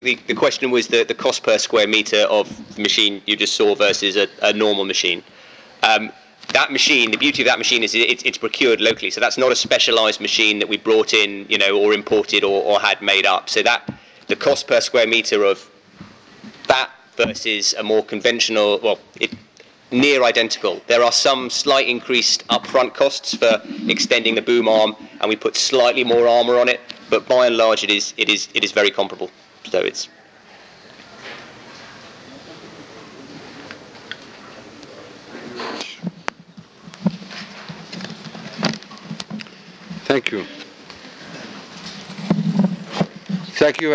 the question was the cost per square meter of the machine you just saw versus a normal machine. That machine, the beauty of that machine is it's procured locally, so that's not a specialised machine that we brought in, or imported or had made up. So that the cost per square meter of that versus a more conventional, near identical. There are some slight increased upfront costs for extending the boom arm, and we put slightly more armour on it, but by and large, it is very comparable. So it's. Thank you. Thank you.